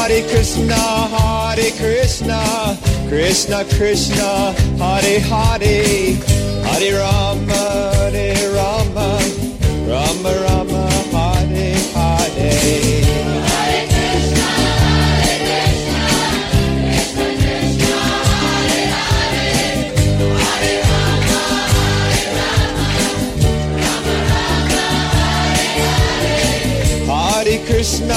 Hare Krishna, Krishna Krishna, Hare Hare, Hare Rama, Rama Rama, Hare Hare. Hare Krishna,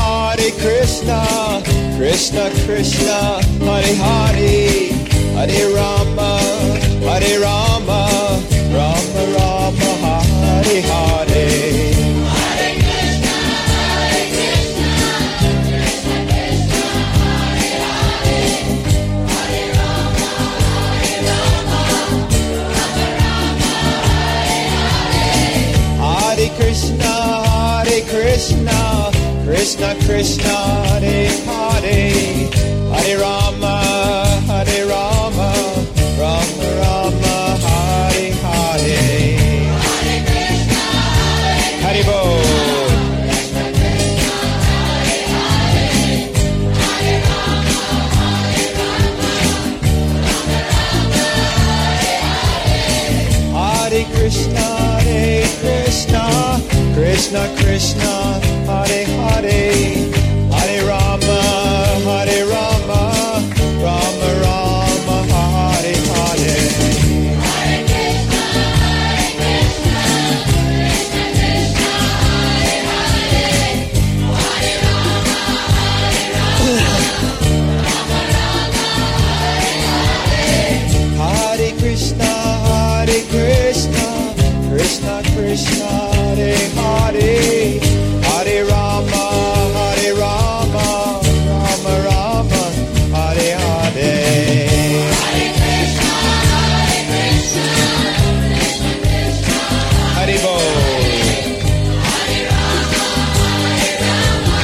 Krishna Krishna, Hare Hare, Hare Rama, Rama Rama, Hare Hare. Hare Krishna, Krishna Krishna, Hare Hare, Hare Rama, Rama Rama, Hare Hare. Hare Krishna, Krishna Krishna, Hare Hare, Hare Rama, Rama Rama, Hare Hare. Hare Krishna, Hare Bol. Hare Krishna, Krishna Krishna, Hare Hare, Hare Rama, Rama Rama, Hare Hare. Hare Krishna, Krishna Krishna, Hare Hare, Hare Rama, Rama Rama, Hare Krishna, Krishna Krishna, Hare Hare, Hare Rama, Rama Rama, Hare Hare. Hare Krishna, Krishna Krishna, Hare Bol. Hare Rama, Rama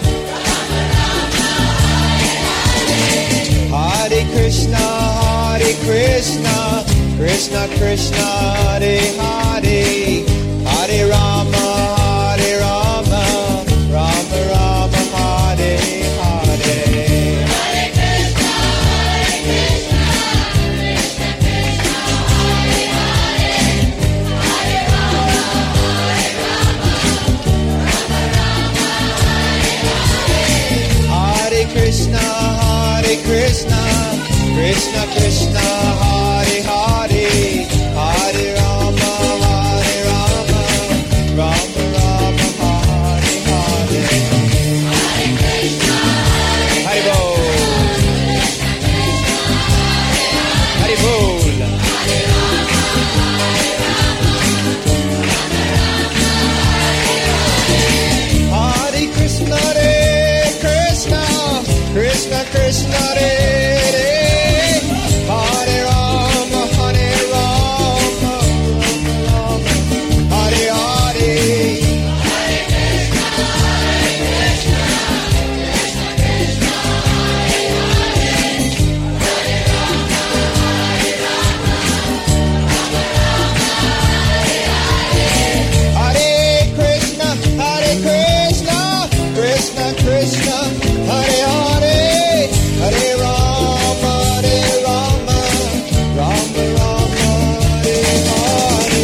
Hare Krishna, Krishna Krishna, Hare Hare, Hare Rama, Rama Rama, Hare Hare. Hare Krishna, Krishna Krishna, Hare Hare, Hare Rama, Rama Rama, Hare Krishna, Krishna Krishna, Hare Hare, Hare Rama, Rama Rama, Hare Hare. Hare Krishna, Hare Bol. Hare Bol. Hare Krishna, Krishna Krishna, Hare Rama, Rama Hare Hare. Hare Krishna, Krishna Krishna, Hare Hare, Hare Rama, Rama Rama, Hare Hare.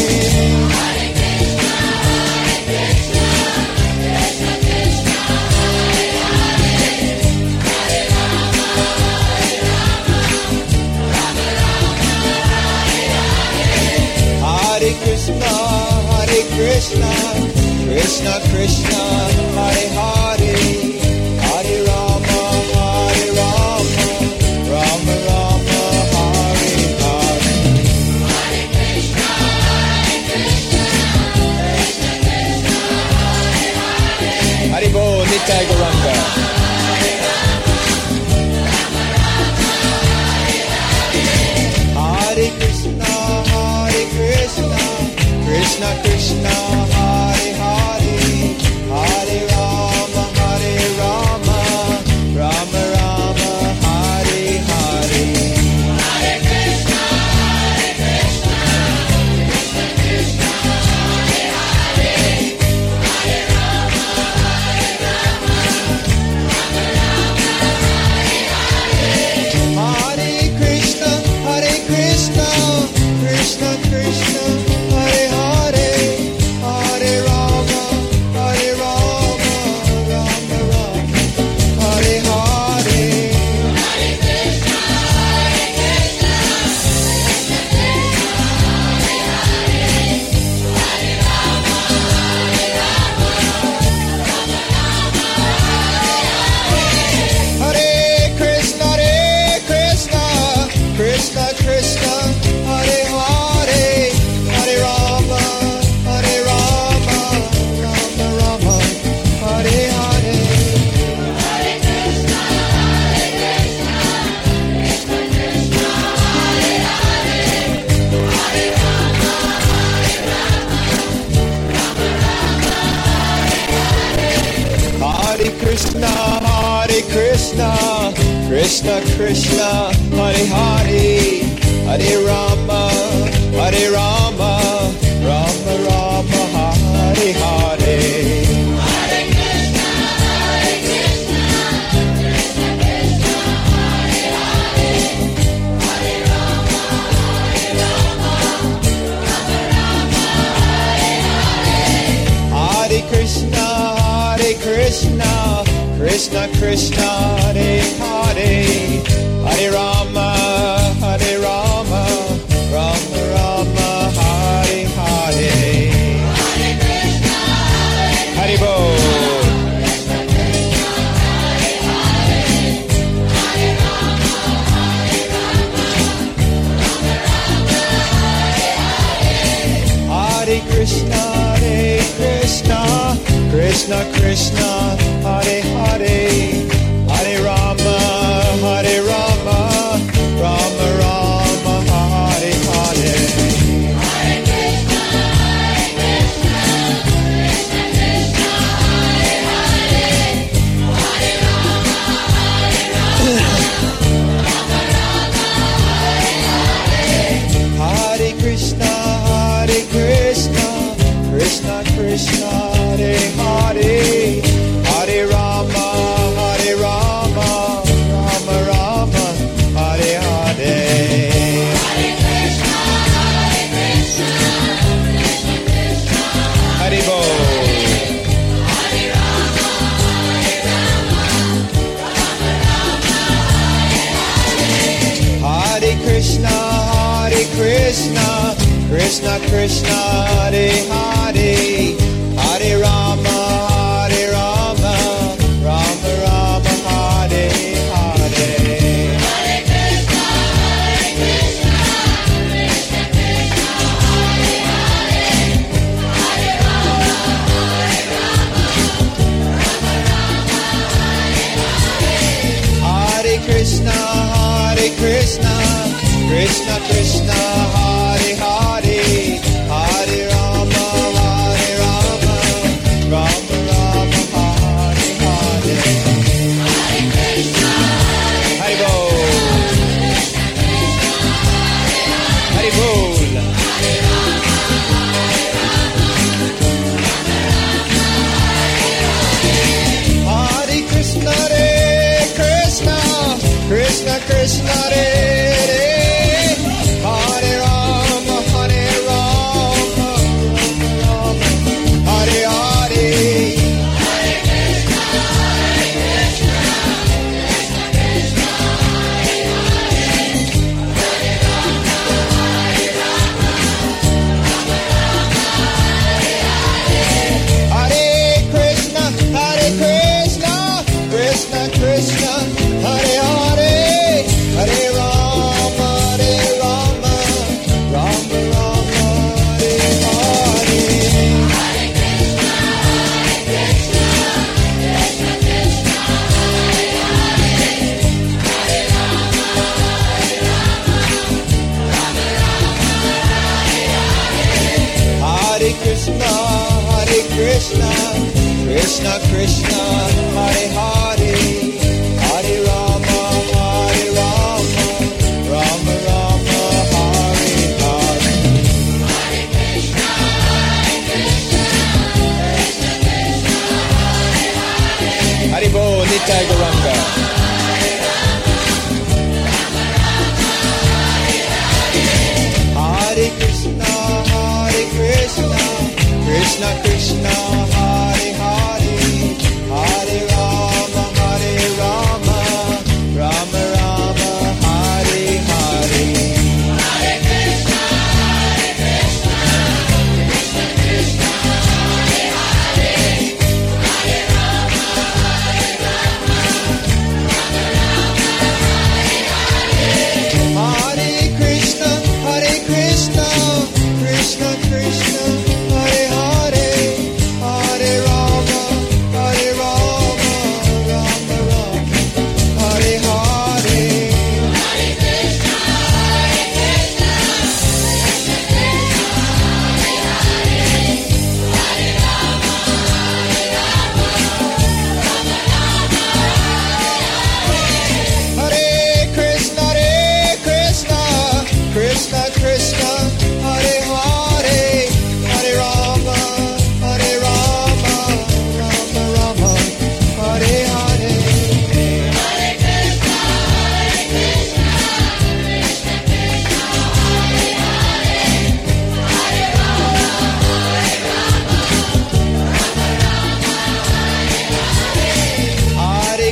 Hare Krishna, Krishna Krishna, Hare Hare, Hare Rama, Rama Rama, Hare Hare. Hare Bol, Nitai Gauranga. Hare Krishna, Krishna Krishna, Hare Hare, Hare Rama, Rama Rama, Hare Hare. Hare Krishna, Krishna Krishna, Hare Hare, Hare Rama, Rama Krishna, Krishna Krishna, Hare Hare, Hare Rama, Hare Rama, Rama Rama, Hare Hare. Hare Krishna, Krishna Krishna, Hare Hare, Hare Rama, Rama Rama, Hare Hare. Hare Krishna, Krishna Krishna, Hare Hare, Hare Rama, Rama Rama, Hare Hare. Hare Krishna, Hare Bol. Hare Krishna, Krishna Krishna, Hare Hare, Hare Rama, Rama Rama, Hare Hare. Hare Krishna, Krishna Krishna, Hare Hare, Hare Rama, Rama Rama, Hare Hare. Hare Krishna, Krishna Krishna, Hare Hare, Hare Rama, Rama Rama, Hare Hare. Hare Krishna, Krishna Krishna, Hare Bol. Hare Rama, Rama Rama, Hare Krishna, Krishna Krishna, Hare Hare, Hare Rama, Rama Rama, Hare Hare. Hare Krishna, Krishna Krishna, Hare Hare, Hare Rama, Rama Hare Krishna, Krishna Krishna, Hare Hare, Hare Rama, Rama Rama, Hare Hare. Hare Krishna, Hare Bol. Hare Bol. Hare Krishna, Krishna Krishna, Hare Rama, Rama Hare Hare. Hare Krishna, Krishna Krishna, Hare Hare, Hare Rama, Rama Rama, Hare Hare. Hare Krishna, Krishna Krishna, Hare Hare, Hare Rama,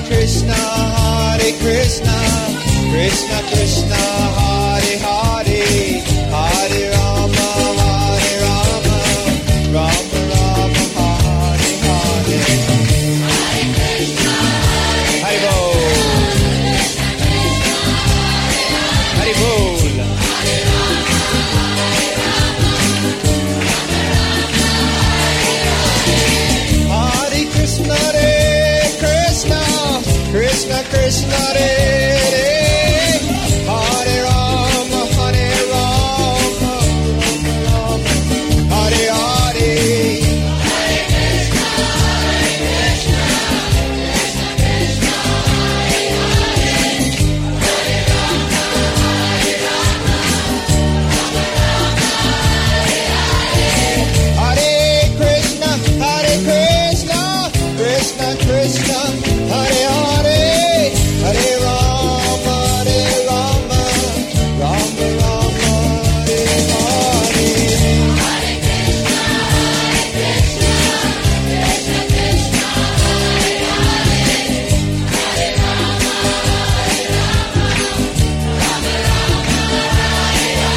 Krishna, Krishna Krishna, Hare Hare, Hare Rama, Rama Rama, Hare Hare. Hare Bol. Hare Bol. Hare Krishna, Krishna Krishna, Hare Rama, Hare Hare. Krishna Krishna, Hare Hare, Hare Rama, Rama Rama, Hare Hare.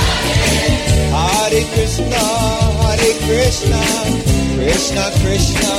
Hare Krishna, Krishna Krishna,